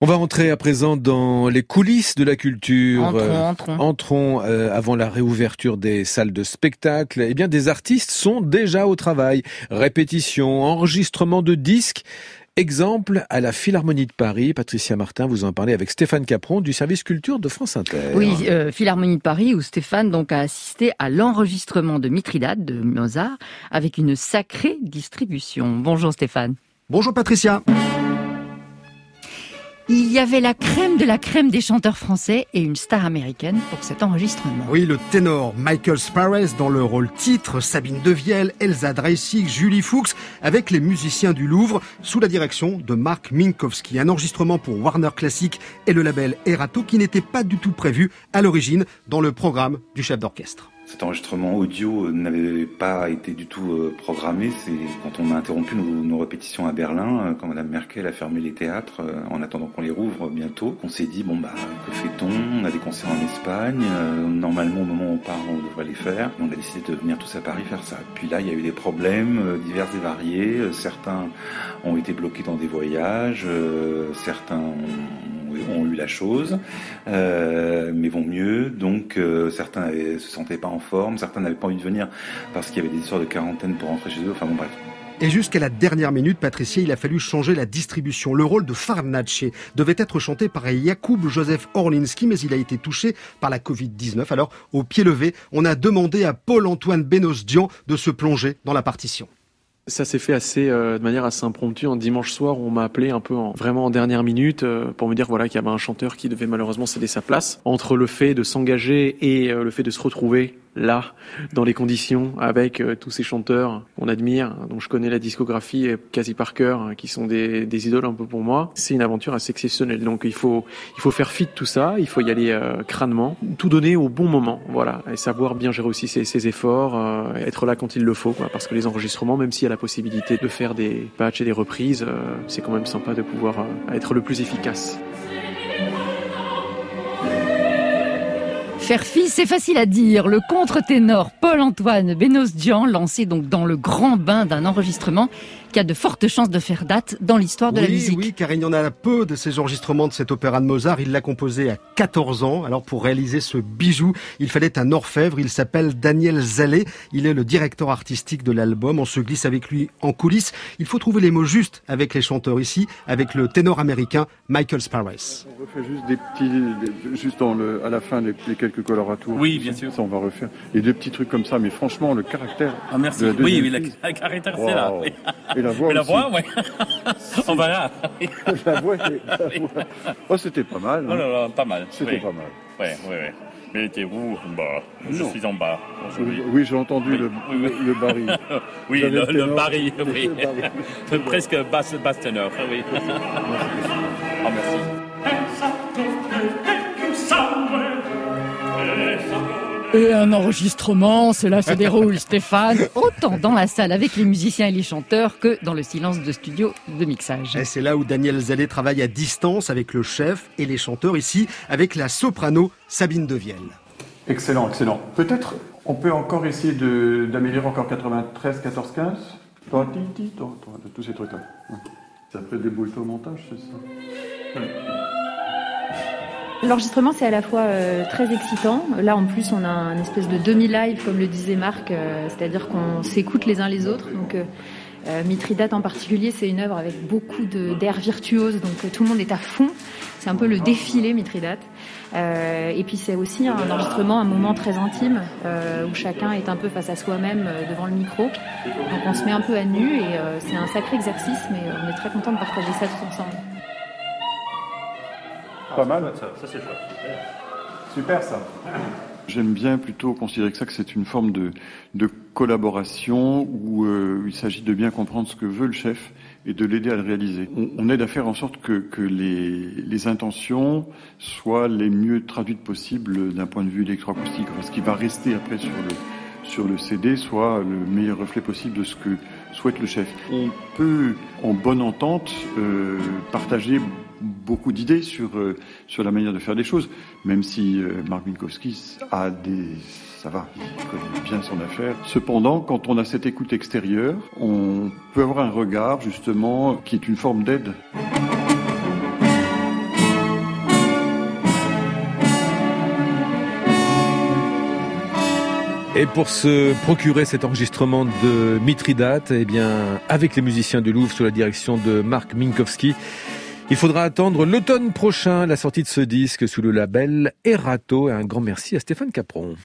On va entrer à présent dans les coulisses de la culture. Entrons avant la réouverture des salles de spectacle. Eh bien, des artistes sont déjà au travail. Répétition, enregistrement de disques. Exemple à la Philharmonie de Paris. Patricia Martin, vous en parlez avec Stéphane Capron du service culture de France Inter. Oui, Philharmonie de Paris où Stéphane donc a assisté à l'enregistrement de Mithridate de Mozart avec une sacrée distribution. Bonjour Stéphane. Bonjour Patricia. Il y avait la crème de la crème des chanteurs français et une star américaine pour cet enregistrement. Oui, le ténor Michael Sparrow dans le rôle titre, Sabine Devielle, Elsa Dreissig, Julie Fuchs, avec les musiciens du Louvre, sous la direction de Mark Minkowski. Un enregistrement pour Warner Classic et le label Erato qui n'était pas du tout prévu à l'origine dans le programme du chef d'orchestre. Cet enregistrement audio n'avait pas été du tout programmé. C'est quand on a interrompu nos répétitions à Berlin, quand Madame Merkel a fermé les théâtres, en attendant qu'on les rouvre bientôt, on s'est dit, que fait-on ? On a des concerts en Espagne, normalement au moment où on part, on devrait les faire. Et on a décidé de venir tous à Paris faire ça. Puis là, il y a eu des problèmes divers et variés. Certains ont été bloqués dans des voyages, certains ont eu la chose, mais vont mieux. Donc certains se sentaient pas en forme, certains n'avaient pas envie de venir parce qu'il y avait des histoires de quarantaine pour rentrer chez eux. Enfin bon, bref. Et jusqu'à la dernière minute, Patricia, il a fallu changer la distribution. Le rôle de Farnace devait être chanté par Jakub Józef Orlinski, mais il a été touché par la Covid-19. Alors, au pied levé, on a demandé à Paul-Antoine Bénos-Dian de se plonger dans la partition. Ça s'est fait de manière assez impromptue. Un dimanche soir, on m'a appelé un peu vraiment en dernière minute pour me dire qu'il y avait un chanteur qui devait malheureusement céder sa place. Entre le fait de s'engager et le fait de se retrouver là, dans les conditions, avec tous ces chanteurs qu'on admire, dont je connais la discographie quasi par cœur, qui sont des idoles un peu pour moi, c'est une aventure assez exceptionnelle. Donc il faut faire fi de tout ça, il faut y aller crânement, tout donner au bon moment, voilà, et savoir bien gérer aussi ses efforts, être là quand il le faut, parce que les enregistrements, même s'il y a la possibilité de faire des patchs et des reprises, c'est quand même sympa de pouvoir être le plus efficace. Faire fi, c'est facile à dire. Le contre-ténor Paul-Antoine Bénos-Dian, lancé donc dans le grand bain d'un enregistrement qui a de fortes chances de faire date dans l'histoire de la musique. Oui, car il y en a peu de ces enregistrements de cet opéra de Mozart. Il l'a composé à 14 ans. Alors pour réaliser ce bijou, il fallait un orfèvre. Il s'appelle Daniel Zalé. Il est le directeur artistique de l'album. On se glisse avec lui en coulisses. Il faut trouver les mots justes avec les chanteurs ici, avec le ténor américain Michael Sparrow. On refait juste des petits, à la fin, les quelques coloratures. Oui, bien sûr. Ça, on va refaire. Et des petits trucs comme ça. Mais franchement, le caractère. Ah, merci. Oui, le caractère, c'est là. Oui. Et la voix aussi. Oui. On va là. La voix. Oh, c'était pas mal. Oh là là, pas mal. C'était pas mal. Oui. Mais t'es où ? Je suis en bas. Oui, j'ai entendu le baril. Oui, le baril, oui. Presque basse teneur, oui. Oh, merci. Et un enregistrement, cela se déroule, Stéphane, autant dans la salle avec les musiciens et les chanteurs que dans le silence de studio de mixage. Et c'est là où Daniel Zalé travaille à distance avec le chef et les chanteurs, ici avec la soprano Sabine Devielle. Excellent. Peut-être on peut encore essayer d'améliorer encore 93, 14, 15 tous ces trucs-là. Ça peut débouler au montage, c'est ça. L'enregistrement, c'est à la fois très excitant. Là, en plus, on a un espèce de demi-live, comme le disait Marc, c'est-à-dire qu'on s'écoute les uns les autres. Donc, Mithridate en particulier, c'est une œuvre avec beaucoup d'air virtuose, donc tout le monde est à fond. C'est un peu le défilé Mithridate. Et puis c'est aussi un enregistrement, un moment très intime, où chacun est un peu face à soi-même devant le micro. Donc on se met un peu à nu et c'est un sacré exercice, mais on est très content de partager ça tous ensemble. Pas mal. Ça c'est chouette. Super ça. J'aime bien plutôt considérer que c'est une forme de collaboration où il s'agit de bien comprendre ce que veut le chef et de l'aider à le réaliser. On aide à faire en sorte que les intentions soient les mieux traduites possibles d'un point de vue électroacoustique. Enfin, ce qui va rester après sur le CD soit le meilleur reflet possible de ce que souhaite le chef. On peut, en bonne entente, partager beaucoup d'idées sur la manière de faire les choses, même si Mark Minkowski ça va, il connaît bien son affaire. Cependant, quand on a cette écoute extérieure, on peut avoir un regard, justement, qui est une forme d'aide. Et pour se procurer cet enregistrement de Mithridate, eh bien, avec les musiciens du Louvre sous la direction de Marc Minkowski, il faudra attendre l'automne prochain la sortie de ce disque sous le label Erato. Et un grand merci à Stéphane Capron.